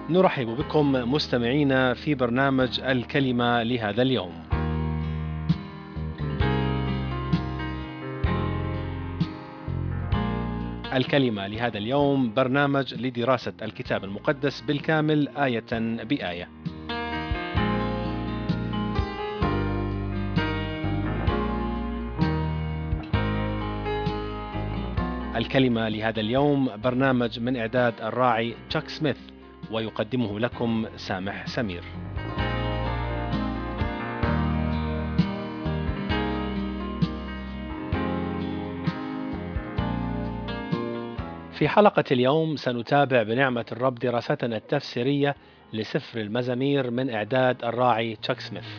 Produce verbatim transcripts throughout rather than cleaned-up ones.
نرحب بكم مستمعينا في برنامج الكلمة لهذا اليوم. الكلمة لهذا اليوم برنامج لدراسة الكتاب المقدس بالكامل آية بآية. الكلمة لهذا اليوم برنامج من إعداد الراعي تشاك سميث، ويقدمه لكم سامح سمير. في حلقة اليوم سنتابع بنعمة الرب دراستنا التفسيرية لسفر المزامير من إعداد الراعي تشاك سميث.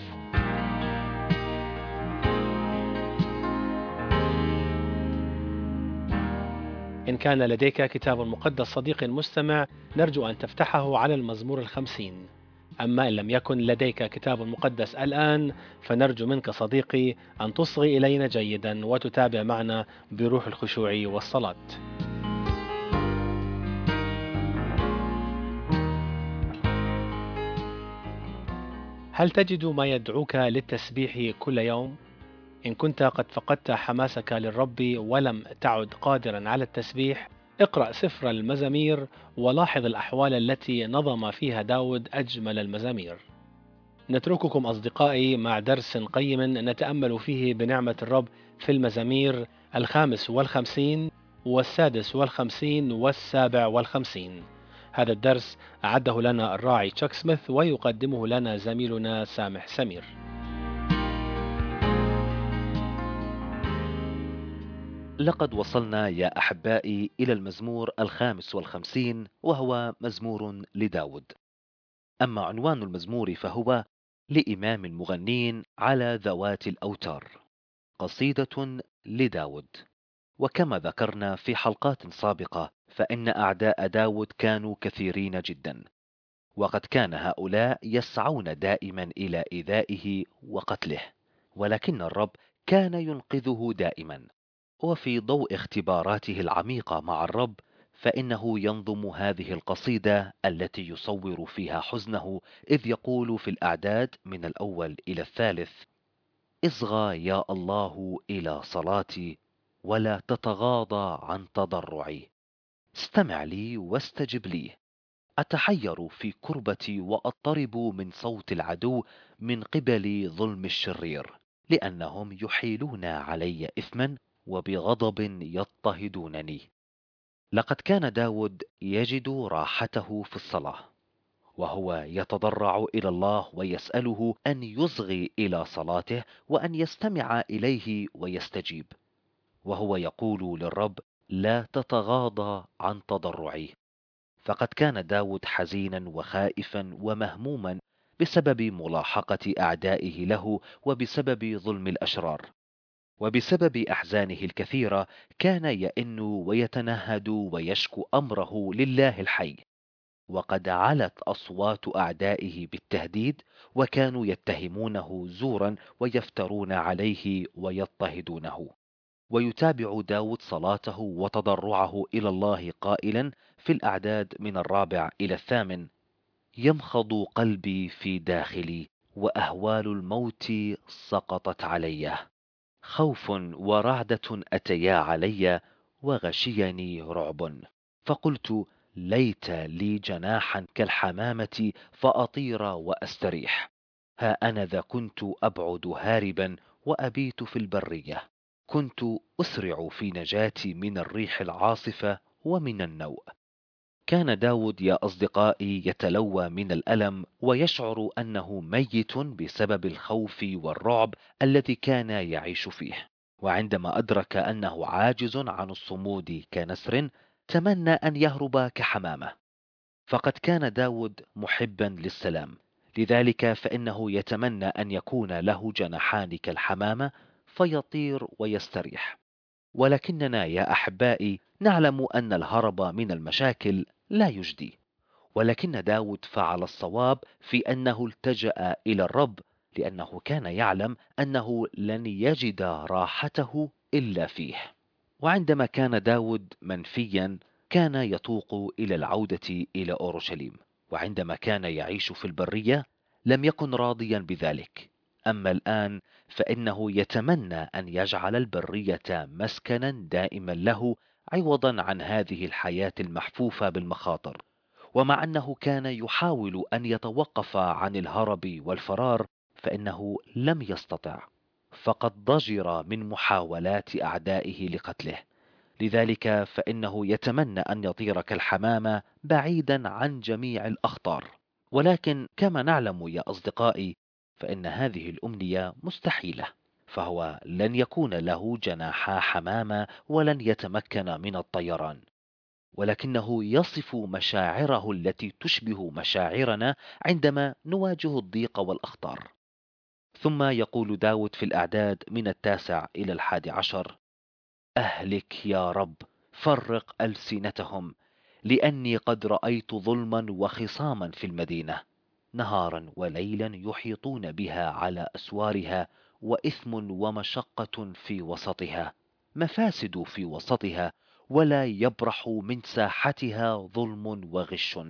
إن كان لديك كتاب مقدس صديقي المستمع، نرجو أن تفتحه على المزمور الخمسين. أما إن لم يكن لديك كتاب مقدس الآن، فنرجو منك صديقي أن تصغي إلينا جيدا وتتابع معنا بروح الخشوع والصلاة. هل تجد ما يدعوك للتسبيح كل يوم؟ إن كنت قد فقدت حماسك للرب ولم تعد قادرا على التسبيح، اقرأ سفر المزامير ولاحظ الأحوال التي نظم فيها داود أجمل المزامير. نترككم أصدقائي مع درس قيم نتأمل فيه بنعمة الرب في المزامير الخامس والخمسين والسادس والخمسين والسابع والخمسين. هذا الدرس أعده لنا الراعي تشاك سميث ويقدمه لنا زميلنا سامح سمير. لقد وصلنا يا أحبائي إلى المزمور الخامس والخمسين، وهو مزمور لداود. أما عنوان المزمور فهو لإمام المغنين على ذوات الأوتار، قصيدة لداود. وكما ذكرنا في حلقات سابقة، فإن أعداء داود كانوا كثيرين جدا، وقد كان هؤلاء يسعون دائما إلى إيذائه وقتله، ولكن الرب كان ينقذه دائما. وفي ضوء اختباراته العميقة مع الرب، فإنه ينظم هذه القصيدة التي يصور فيها حزنه، إذ يقول في الأعداد من الأول إلى الثالث: اصغى يا الله إلى صلاتي، ولا تتغاضى عن تضرعي. استمع لي واستجب لي. أتحير في كربتي وأضطرب من صوت العدو، من قبل ظلم الشرير، لأنهم يحيلون علي إثما وبغضب يضطهدونني. لقد كان داود يجد راحته في الصلاة، وهو يتضرع إلى الله ويسأله أن يصغي إلى صلاته وأن يستمع إليه ويستجيب. وهو يقول للرب: لا تتغاضى عن تضرعي. فقد كان داود حزينا وخائفا ومهموما بسبب ملاحقة أعدائه له، وبسبب ظلم الأشرار، وبسبب أحزانه الكثيرة. كان يئن ويتنهد ويشكو أمره لله الحي. وقد علت أصوات أعدائه بالتهديد، وكانوا يتهمونه زورا ويفترون عليه ويضطهدونه. ويتابع داود صلاته وتضرعه إلى الله قائلا في الأعداد من الرابع إلى الثامن: يمخض قلبي في داخلي، وأهوال الموت سقطت علي. خوف ورعدة أتيا علي، وغشيني رعب. فقلت: ليت لي جناحا كالحمامة فأطير وأستريح. ها أنا ذا كنت أبعد هاربا وأبيت في البرية. كنت أسرع في نجاتي من الريح العاصفة ومن النوء. كان داود يا أصدقائي يتلوى من الألم، ويشعر أنه ميت بسبب الخوف والرعب الذي كان يعيش فيه. وعندما أدرك أنه عاجز عن الصمود كنسر، تمنى أن يهرب كحمامة. فقد كان داود محبا للسلام، لذلك فإنه يتمنى أن يكون له جناحان كالحمامة فيطير ويستريح. ولكننا يا أحبائي نعلم أن الهرب من المشاكل لا يجدي. ولكن داود فعل الصواب في أنه التجأ إلى الرب، لأنه كان يعلم أنه لن يجد راحته إلا فيه. وعندما كان داود منفيا، كان يتوق إلى العودة إلى أورشليم. وعندما كان يعيش في البرية لم يكن راضيا بذلك. أما الآن فإنه يتمنى أن يجعل البرية مسكنا دائما له، عوضا عن هذه الحياة المحفوفة بالمخاطر. ومع أنه كان يحاول أن يتوقف عن الهرب والفرار، فإنه لم يستطع، فقد ضجر من محاولات أعدائه لقتله. لذلك فإنه يتمنى أن يطير كالحمامة بعيدا عن جميع الأخطار. ولكن كما نعلم يا أصدقائي، فإن هذه الأمنية مستحيلة، فهو لن يكون له جناحا حمامة ولن يتمكن من الطيران، ولكنه يصف مشاعره التي تشبه مشاعرنا عندما نواجه الضيق والأخطار. ثم يقول داود في الأعداد من التاسع إلى الحادي عشر: أهلك يا رب، فرق ألسنتهم، لأني قد رأيت ظلما وخصاما في المدينة، نهارا وليلا يحيطون بها على أسوارها، وإثم ومشقة في وسطها، مفاسد في وسطها، ولا يبرح من ساحتها ظلم وغش.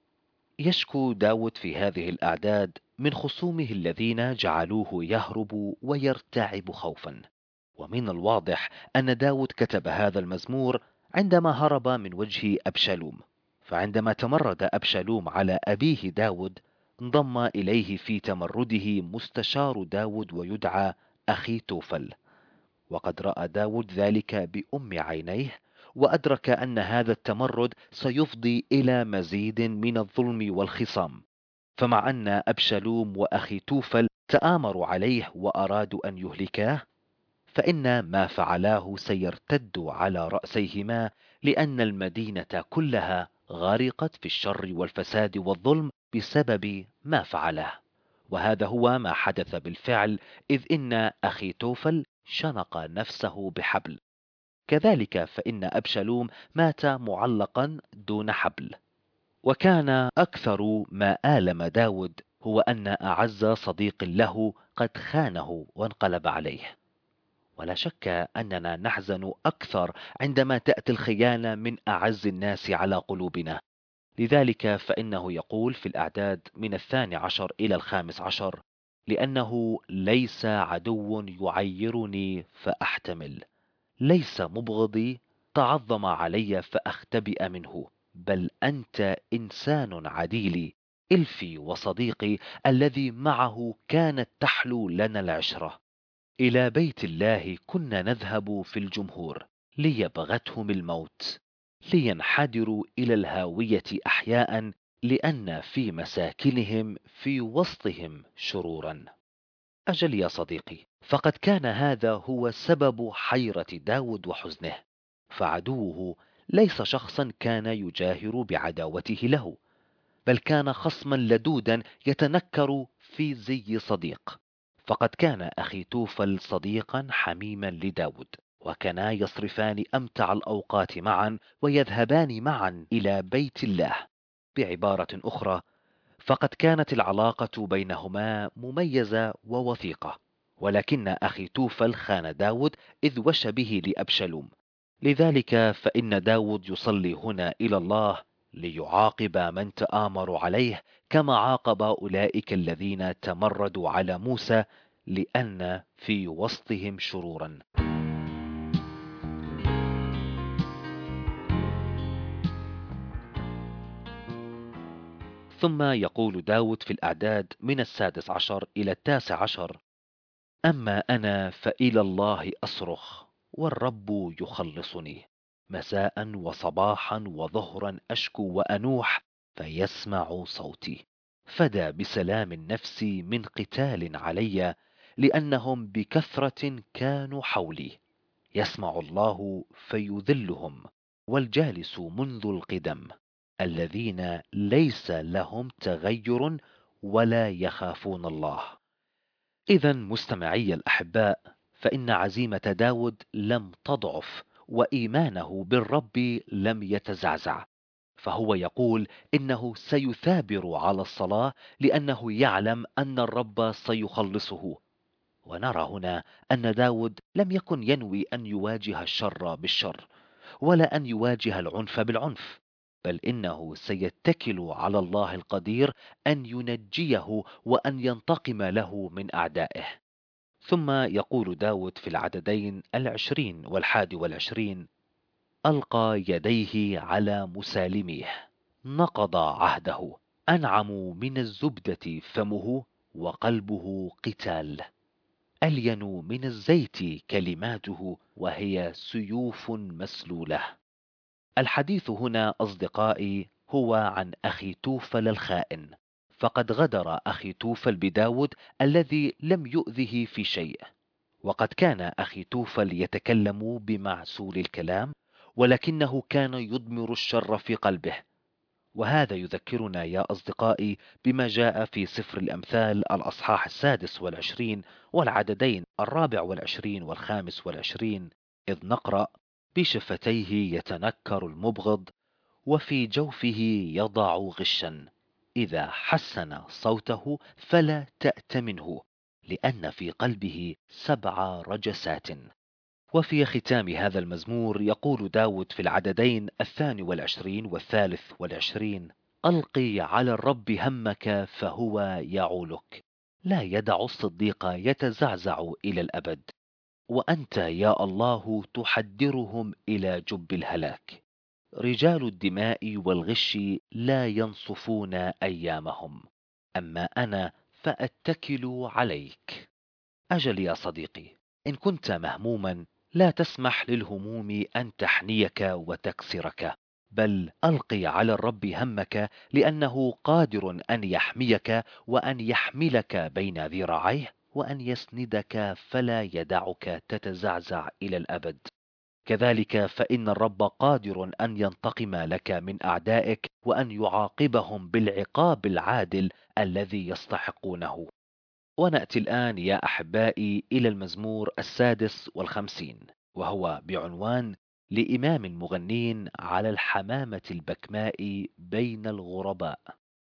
يشكو داود في هذه الأعداد من خصومه الذين جعلوه يهرب ويرتعب خوفا. ومن الواضح أن داود كتب هذا المزمور عندما هرب من وجه أبشالوم. فعندما تمرد أبشالوم على أبيه داود، انضم إليه في تمرده مستشار داود ويدعى أخي توفل. وقد رأى داود ذلك بأم عينيه، وأدرك أن هذا التمرد سيفضي إلى مزيد من الظلم والخصام. فمع أن أبشالوم وأخي توفل تآمروا عليه وأرادوا أن يهلكاه، فإن ما فعلاه سيرتد على رأسيهما، لأن المدينة كلها غرقت في الشر والفساد والظلم بسبب ما فعله. وهذا هو ما حدث بالفعل، إذ إن أخي توفل شنق نفسه بحبل. كذلك فإن أبشالوم مات معلقا دون حبل. وكان أكثر ما آلم داود هو أن أعز صديق له قد خانه وانقلب عليه. ولا شك أننا نحزن أكثر عندما تأتي الخيانة من أعز الناس على قلوبنا. لذلك فإنه يقول في الأعداد من الثاني عشر إلى الخامس عشر: لأنه ليس عدو يعيرني فأحتمل، ليس مبغضي تعظم علي فأختبئ منه، بل أنت إنسان عديلي، إلفي وصديقي الذي معه كانت تحلو لنا العشرة. إلى بيت الله كنا نذهب في الجمهور، ليبغتهم الموت، لينحدروا إلى الهاوية أحياء، لأن في مساكنهم في وسطهم شرورا. أجل يا صديقي، فقد كان هذا هو سبب حيرة داود وحزنه. فعدوه ليس شخصا كان يجاهر بعداوته له، بل كان خصما لدودا يتنكر في زي صديق. فقد كان أخي توفل صديقا حميما لداود، وكانا يصرفان أمتع الأوقات معا، ويذهبان معا إلى بيت الله. بعبارة أخرى، فقد كانت العلاقة بينهما مميزة ووثيقة. ولكن أخي توفل خان داود إذ وش به لأبشلوم. لذلك فإن داود يصلي هنا إلى الله ليعاقب من تآمروا عليه، كما عاقب أولئك الذين تمردوا على موسى، لأن في وسطهم شرورا. ثم يقول داود في الأعداد من السادس عشر إلى التاسع عشر: أما أنا فإلى الله أصرخ، والرب يخلصني، مساء وصباحا وظهرا أشكو وأنوح، فيسمع صوتي. فدى بسلام النفس من قتال علي، لأنهم بكثرة كانوا حولي. يسمع الله فيذلهم، والجالس منذ القدم، الذين ليس لهم تغير ولا يخافون الله. إذا مستمعي الأحباء، فإن عزيمة داود لم تضعف، وإيمانه بالرب لم يتزعزع. فهو يقول إنه سيثابر على الصلاة، لأنه يعلم أن الرب سيخلصه. ونرى هنا أن داود لم يكن ينوي أن يواجه الشر بالشر، ولا أن يواجه العنف بالعنف، بل إنه سيتكل على الله القدير أن ينجيه وأن ينتقم له من أعدائه. ثم يقول داود في العددين العشرين والحادي والعشرين: ألقى يديه على مسالميه، نقض عهده، أنعم من الزبدة فمه، وقلبه قتال، ألين من الزيت كلماته، وهي سيوف مسلولة. الحديث هنا أصدقائي هو عن أخي توفل الخائن، فقد غدر أخي توفل بداود الذي لم يؤذه في شيء. وقد كان أخي توفل يتكلم بمعسول الكلام، ولكنه كان يضمر الشر في قلبه. وهذا يذكرنا يا أصدقائي بما جاء في سفر الأمثال الأصحاح السادس والعشرين والعددين الرابع والعشرين والخامس والعشرين، إذ نقرأ: بشفتيه يتنكر المبغض، وفي جوفه يضع غشا، إذا حسن صوته فلا تأت منه، لأن في قلبه سبع رجسات. وفي ختام هذا المزمور يقول داود في العددين الثاني والعشرين والثالث والعشرين: ألقي على الرب همك فهو يعولك، لا يدع الصديق يتزعزع إلى الأبد، وأنت يا الله تحدرهم إلى جب الهلاك. رجال الدماء والغش لا ينصفون أيامهم، أما أنا فأتكل عليك. أجل يا صديقي، إن كنت مهموما لا تسمح للهموم أن تحنيك وتكسرك، بل ألقي على الرب همك، لأنه قادر أن يحميك وأن يحملك بين ذراعيه وأن يسندك فلا يدعك تتزعزع إلى الأبد. كذلك فإن الرب قادر أن ينتقم لك من أعدائك وأن يعاقبهم بالعقاب العادل الذي يستحقونه. ونأتي الآن يا أحبائي إلى المزمور السادس والخمسين، وهو بعنوان: لإمام المغنين على الحمامة البكماء بين الغرباء.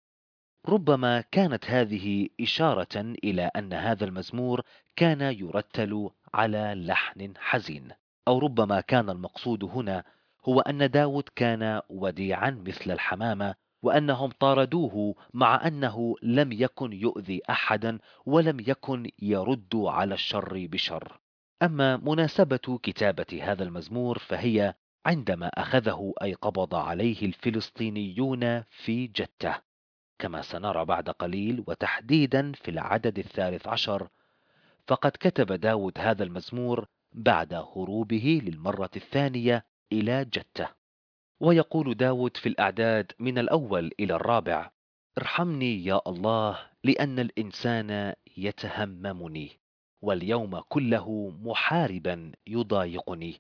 ربما كانت هذه إشارة إلى أن هذا المزمور كان يرتل على لحن حزين، أو ربما كان المقصود هنا هو أن داود كان وديعا مثل الحمامة، وأنهم طاردوه مع أنه لم يكن يؤذي أحدا ولم يكن يرد على الشر بشر. أما مناسبة كتابة هذا المزمور فهي عندما أخذه أي قبض عليه الفلسطينيون في جتة، كما سنرى بعد قليل، وتحديدا في العدد الثالث عشر. فقد كتب داود هذا المزمور بعد هروبه للمرة الثانية إلى جتة. ويقول داود في الأعداد من الأول إلى الرابع: ارحمني يا الله، لأن الإنسان يتهممني، واليوم كله محاربا يضايقني.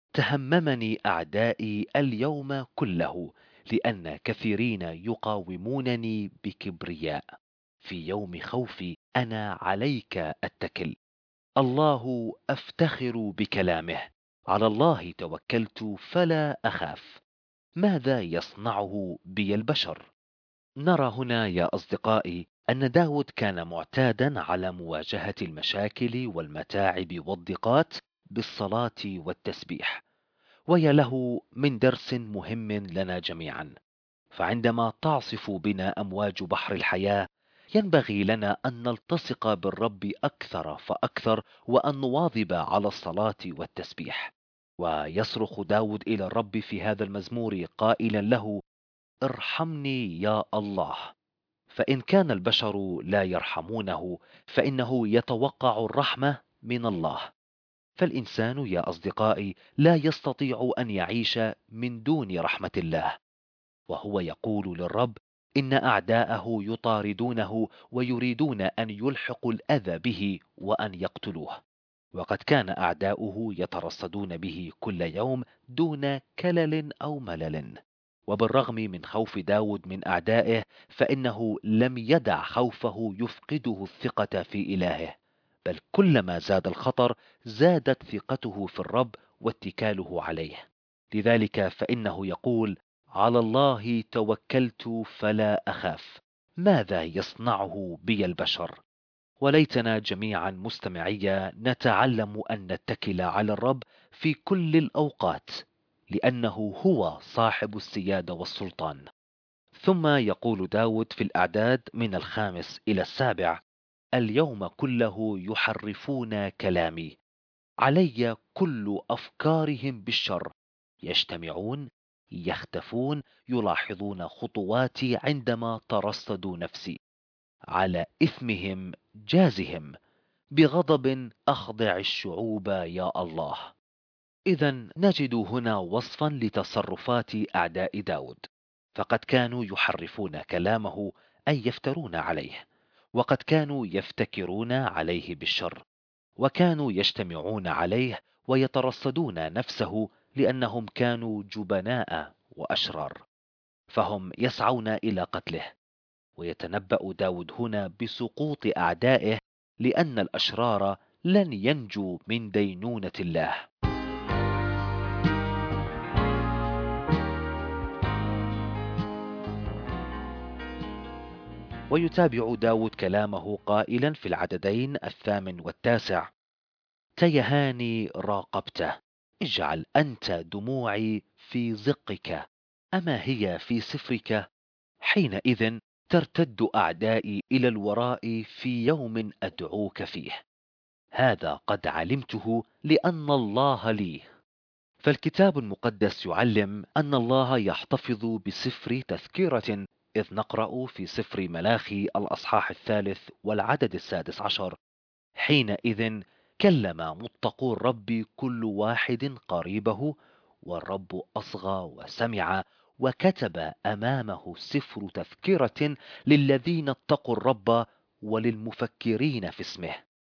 تهممني أعدائي اليوم كله، لأن كثيرين يقاومونني بكبرياء. في يوم خوفي أنا عليك أتكل. الله أفتخر بكلامه، على الله توكلت فلا أخاف. ماذا يصنعه بي البشر؟ نرى هنا يا أصدقائي أن داود كان معتادا على مواجهة المشاكل والمتاعب والضيقات بالصلاة والتسبيح. ويا له من درس مهم لنا جميعا. فعندما تعصف بنا أمواج بحر الحياة ينبغي لنا أن نلتصق بالرب أكثر فأكثر، وأن نواظب على الصلاة والتسبيح. ويصرخ داود إلى الرب في هذا المزمور قائلا له: ارحمني يا الله. فإن كان البشر لا يرحمونه فإنه يتوقع الرحمة من الله. فالإنسان يا أصدقائي لا يستطيع أن يعيش من دون رحمة الله. وهو يقول للرب إن أعداءه يطاردونه ويريدون أن يلحقوا الأذى به وأن يقتلوه. وقد كان أعداؤه يترصدون به كل يوم دون كلل أو ملل. وبالرغم من خوف داود من أعدائه فإنه لم يدع خوفه يفقده الثقة في إلهه، بل كلما زاد الخطر زادت ثقته في الرب واتكاله عليه. لذلك فإنه يقول: على الله توكلت فلا أخاف، ماذا يصنعه بي البشر؟ وليتنا جميعا مستمعي نتعلم أن نتكل على الرب في كل الأوقات، لأنه هو صاحب السيادة والسلطان. ثم يقول داود في الأعداد من الخامس إلى السابع: اليوم كله يحرفون كلامي، علي كل أفكارهم بالشر، يجتمعون، يختفون، يلاحظون خطواتي عندما ترصدوا نفسي، على إثمهم جازهم، بغضب أخضع الشعوب يا الله. إذا نجد هنا وصفا لتصرفات أعداء داود، فقد كانوا يحرفون كلامه أي يفترون عليه، وقد كانوا يفتكرون عليه بالشر، وكانوا يجتمعون عليه ويترصدون نفسه لأنهم كانوا جبناء وأشرار، فهم يسعون إلى قتله. ويتنبأ داود هنا بسقوط أعدائه، لأن الأشرار لن ينجوا من دينونة الله. ويتابع داود كلامه قائلا في العددين الثامن والتاسع: تيهاني راقبته، اجعل أنت دموعي في زقك، أما هي في سفرك؟ حينئذ ترتد أعدائي إلى الوراء في يوم أدعوك فيه، هذا قد علمته لأن الله لي. فالكتاب المقدس يعلم أن الله يحتفظ بسفر تذكرة، إذ نقرأ في سفر ملاخي الأصحاح الثالث والعدد السادس عشر: حينئذ كلم متقو الرب كل واحد قريبه، والرب أصغى وسمع، وكتب أمامه سفر تذكرة للذين اتقوا الرب وللمفكرين في اسمه.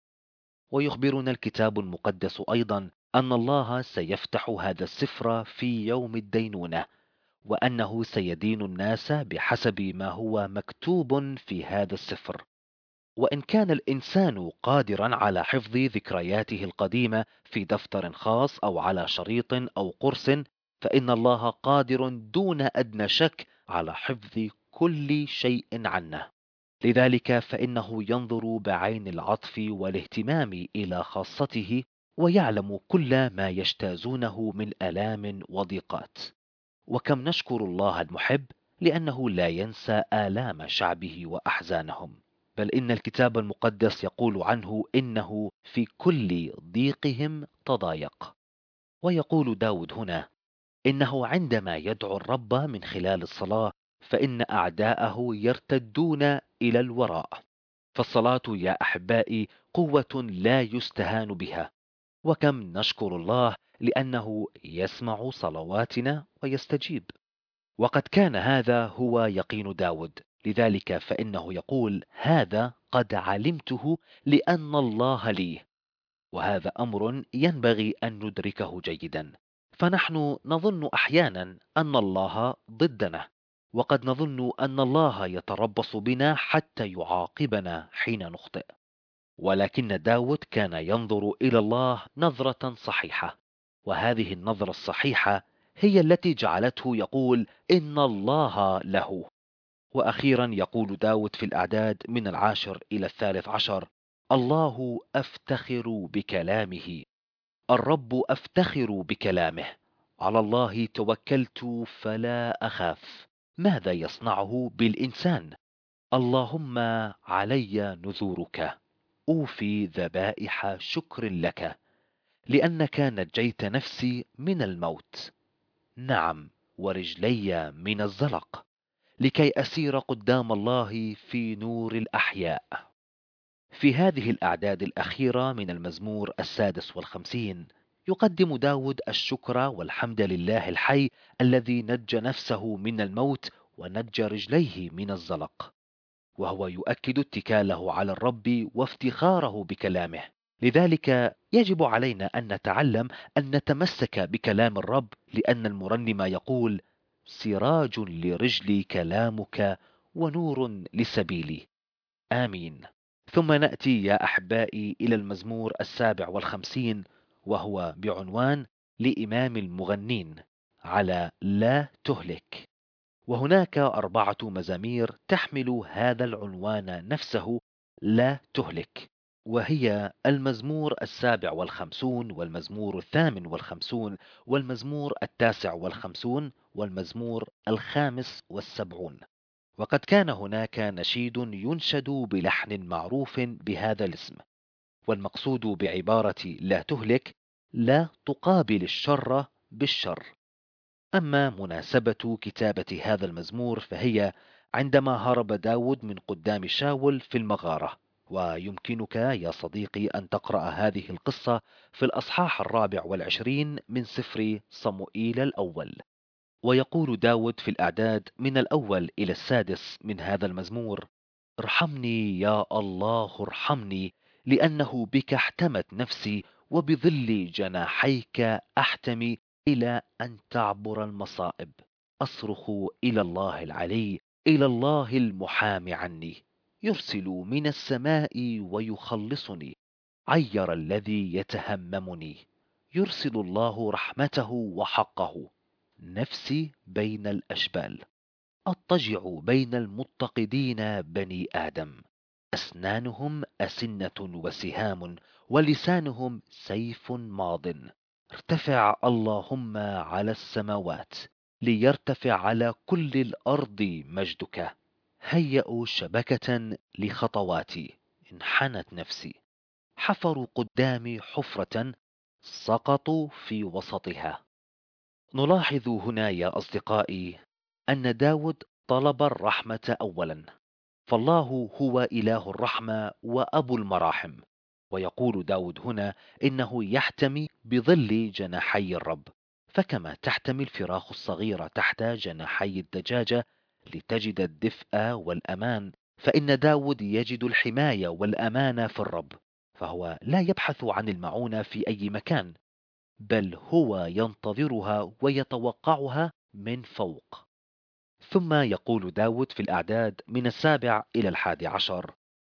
ويخبرنا الكتاب المقدس أيضا أن الله سيفتح هذا السفر في يوم الدينونة، وأنه سيدين الناس بحسب ما هو مكتوب في هذا السفر. وإن كان الإنسان قادرا على حفظ ذكرياته القديمة في دفتر خاص أو على شريط أو قرص، فإن الله قادر دون أدنى شك على حفظ كل شيء عنه. لذلك فإنه ينظر بعين العطف والاهتمام إلى خاصته، ويعلم كل ما يجتازونه من آلام وضيقات. وكم نشكر الله المحب لأنه لا ينسى آلام شعبه وأحزانهم، بل إن الكتاب المقدس يقول عنه إنه في كل ضيقهم تضايق. ويقول داود هنا إنه عندما يدعو الرب من خلال الصلاة فإن أعداءه يرتدون إلى الوراء. فالصلاة يا أحبائي قوة لا يستهان بها، وكم نشكر الله لأنه يسمع صلواتنا ويستجيب. وقد كان هذا هو يقين داود، لذلك فإنه يقول: هذا قد علمته لأن الله لي. وهذا أمر ينبغي أن ندركه جيدا، فنحن نظن أحيانا أن الله ضدنا، وقد نظن أن الله يتربص بنا حتى يعاقبنا حين نخطئ. ولكن داود كان ينظر إلى الله نظرة صحيحة، وهذه النظرة الصحيحة هي التي جعلته يقول إن الله له. وأخيرا يقول داود في الأعداد من العاشر إلى الثالث عشر: الله أفتخر بكلامه، الرب أفتخر بكلامه، على الله توكلت فلا أخاف، ماذا يصنعه بالإنسان؟ اللهم علي نذورك، أوفي ذبائح شكر لك، لأنك نجيت نفسي من الموت، نعم، ورجلي من الزلق، لكي أسير قدام الله في نور الأحياء. في هذه الأعداد الأخيرة من المزمور السادس والخمسين يقدم داود الشكر والحمد لله الحي الذي نجى نفسه من الموت ونجى رجليه من الزلق، وهو يؤكد اتكاله على الرب وافتخاره بكلامه. لذلك يجب علينا أن نتعلم أن نتمسك بكلام الرب، لأن المرنم يقول: سراج لرجلي كلامك ونور لسبيلي. آمين. ثم نأتي يا أحبائي إلى المزمور السابع والخمسين، وهو بعنوان لإمام المغنين على لا تهلك. وهناك أربعة مزامير تحمل هذا العنوان نفسه: لا تهلك. وهي المزمور السابع والخمسون والمزمور الثامن والخمسون والمزمور التاسع والخمسون والمزمور الخامس والسبعون. وقد كان هناك نشيد ينشد بلحن معروف بهذا الاسم، والمقصود بعبارة لا تهلك لا تقابل الشر بالشر. أما مناسبة كتابة هذا المزمور فهي عندما هرب داود من قدام شاول في المغارة. ويمكنك يا صديقي أن تقرأ هذه القصة في الأصحاح الرابع والعشرين من سفر صموئيل الأول. ويقول داود في الأعداد من الأول إلى السادس من هذا المزمور: ارحمني يا الله ارحمني، لأنه بك احتمت نفسي، وبظل جناحيك أحتمي إلى أن تعبر المصائب. أصرخ إلى الله العلي، إلى الله المحامي عني. يرسل من السماء ويخلصني، عير الذي يتهممني. يرسل الله رحمته وحقه. نفسي بين الأشبال، أضطجع بين المتقدين بني آدم. أسنانهم أسنة وسهام، ولسانهم سيف ماض. ارتفع اللهم على السماوات، ليرتفع على كل الأرض مجدك. هيئوا شبكة لخطواتي، انحنت نفسي. حفروا قدامي حفرة، سقطوا في وسطها. نلاحظ هنا يا أصدقائي أن داود طلب الرحمة أولا، فالله هو إله الرحمة وأبو المراحم. ويقول داود هنا إنه يحتمي بظل جناحي الرب، فكما تحتمي الفراخ الصغيرة تحت جناحي الدجاجة لتجد الدفء والأمان، فإن داود يجد الحماية والأمان في الرب. فهو لا يبحث عن المعونة في أي مكان، بل هو ينتظرها ويتوقعها من فوق. ثم يقول داود في الأعداد من السابع إلى الحادي عشر: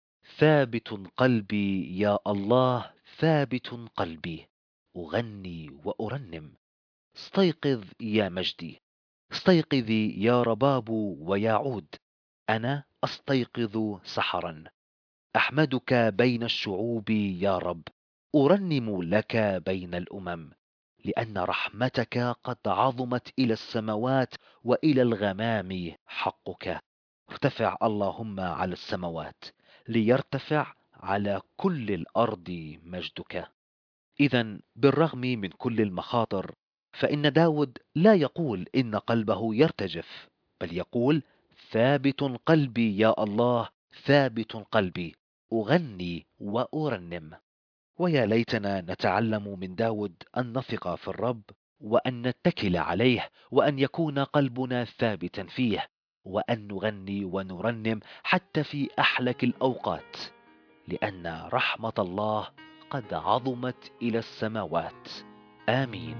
ثابت قلبي يا الله، ثابت قلبي، أغني وأرنم. استيقظ يا مجدي، استيقظي يا رباب ويعود. أنا أستيقظ سحرا، أحمدك بين الشعوب يا رب، أرنم لك بين الأمم. لأن رحمتك قد عظمت إلى السماوات، وإلى الغمام حقك. ارتفع اللهم على السماوات، ليرتفع على كل الأرض مجدك. إذا بالرغم من كل المخاطر، فإن داود لا يقول إن قلبه يرتجف، بل يقول: ثابت قلبي يا الله، ثابت قلبي، أغني وأرنم. ويا ليتنا نتعلم من داود أن نثق في الرب، وأن نتكل عليه، وأن يكون قلبنا ثابتا فيه، وأن نغني ونرنم حتى في أحلك الأوقات، لأن رحمة الله قد عظمت إلى السماوات. آمين.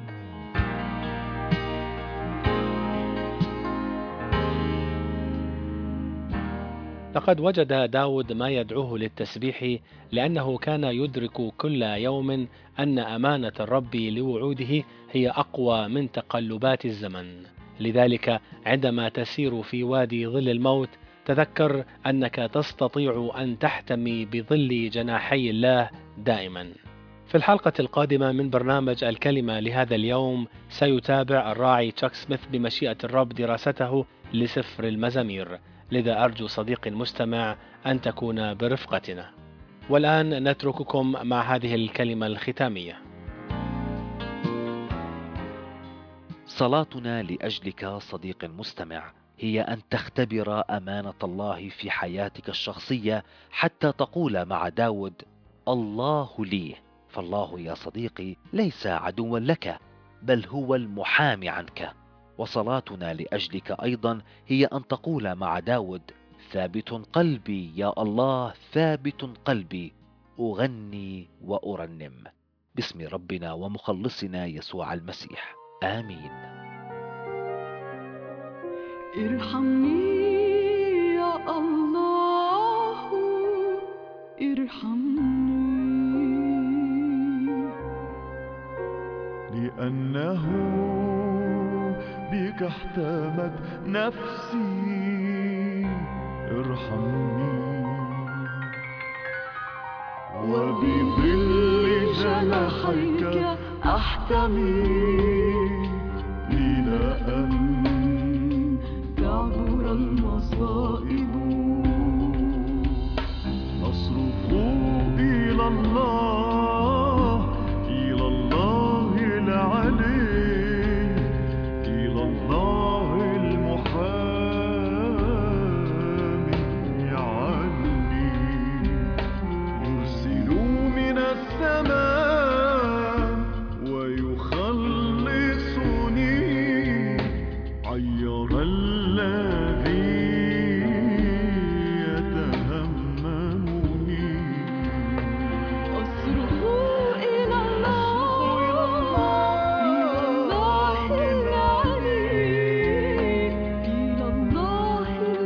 لقد وجد داود ما يدعوه للتسبيح، لأنه كان يدرك كل يوم أن أمانة الرب لوعوده هي أقوى من تقلبات الزمن. لذلك عندما تسير في وادي ظل الموت، تذكر أنك تستطيع أن تحتمي بظل جناحي الله دائما. في الحلقة القادمة من برنامج الكلمة لهذا اليوم، سيتابع الراعي تشاك سميث بمشيئة الرب دراسته لسفر المزامير. لذا أرجو صديقي المستمع أن تكون برفقتنا. والآن نترككم مع هذه الكلمة الختامية. صلاتنا لأجلك صديق المستمع هي أن تختبر أمانة الله في حياتك الشخصية، حتى تقول مع داود: الله لي. فالله يا صديقي ليس عدوا لك، بل هو المحامي عنك. وصلاتنا لأجلك أيضا هي أن تقول مع داود: ثابت قلبي يا الله، ثابت قلبي، أغني وأرنم. باسم ربنا ومخلصنا يسوع المسيح، آمين. ارحمني يا الله، ارحمني، لأنه بك احتمت نفسي. ارحمني وبظل جناحيك أحتمي إلى أن تعبر المصائب. أصرخ إلى الله، إلى الله العلي، إلى الله المحامي عني. يرسل من السماء ويخلصني، عير الذي يتهممني. أصرخ إلى الله، إلى الله العلي، إلى الله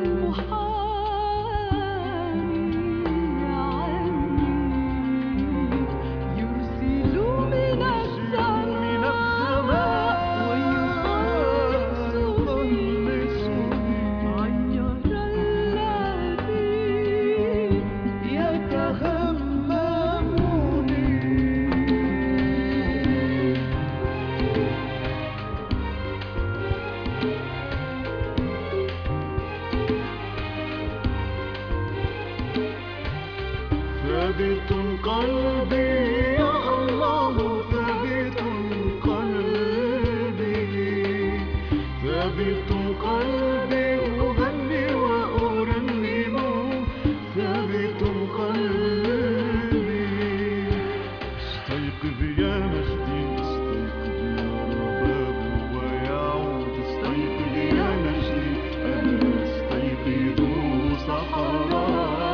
المحامي عني. يرسل من السماء ويخلصني، عير الذي يتهممني. ثابت قلبي يا الله، ثابت قلبي، ثابت قلبي، أغني وأرنم، ثابت قلبي. استيقظ يا مجدي، استيقظ يا رباب ويعود. استيقظ يا مجدي، أنا أستيقظ سحرا.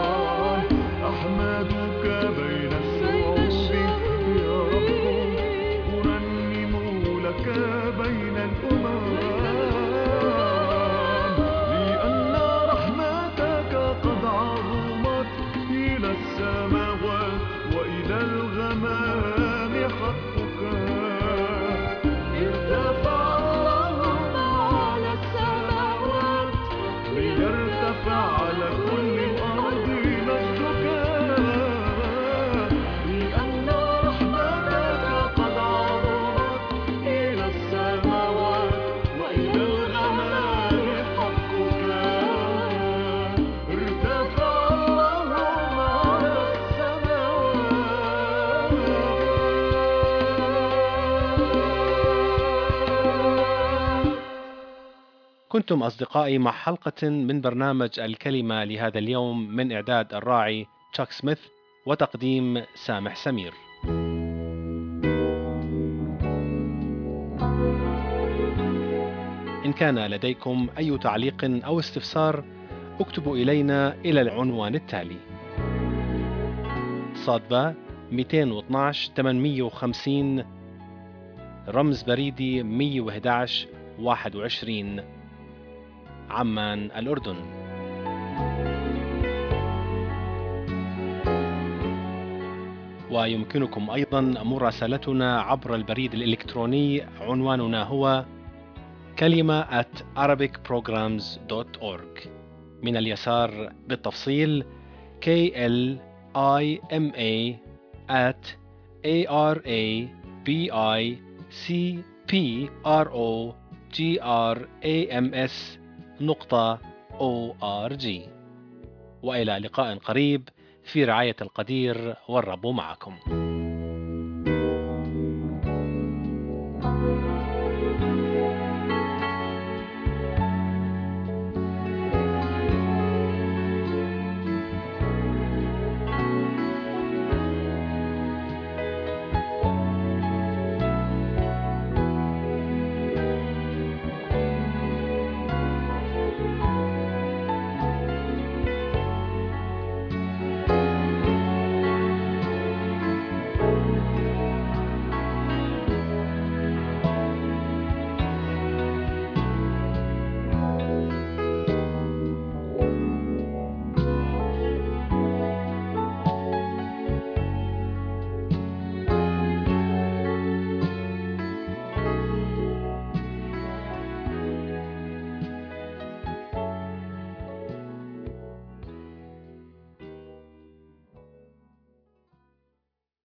أحمدك بين الشعوب يا رب، أرنم لك بين الأمم، لأن رحمتك قد عظمت إلى السماوات، وإلى الغمام حقك. ارتفع اللهم على السماوات، ليرتفع على كل الأرض مجدك، لأن رحمتك قد عظمت إلى السماوات، وإلى الغمام حقك. ارتفع اللهم على السماوات. كنتم أصدقائي مع حلقة من برنامج الكلمة لهذا اليوم، من إعداد الراعي تشاك سميث وتقديم سامح سمير. إن كان لديكم أي تعليق أو استفسار، اكتبوا إلينا إلى العنوان التالي: صادبة مئتين واثناشر ثمانمئة وخمسين، رمز بريدي مئة وأحد عشر واحد وعشرين، عمان، الأردن. ويمكنكم أيضا مراسلتنا عبر البريد الإلكتروني، عنواننا هو كلمة at arabic programs dot org. من اليسار بالتفصيل K L I M A at A R A B I C P R O G R A M S نقطة أو آر جي. وإلى لقاء قريب في رعاية القدير، والرب معكم.